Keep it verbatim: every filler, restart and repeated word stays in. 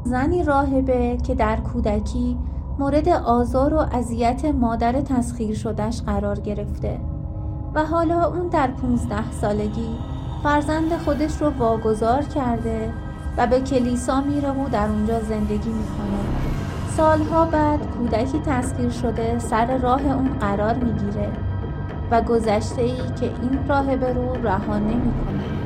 زنی راهبه که در کودکی مورد آزار و اذیت مادر تسخیر شده‌اش قرار گرفته و حالا اون در پونزده سالگی فرزند خودش رو واگذار کرده و به کلیسا میره و در اونجا زندگی میکنه. سالها بعد کودکی تسخیر شده سر راه اون قرار میگیره و گذشته‌ای که این راهبه رو رها نمیکنه.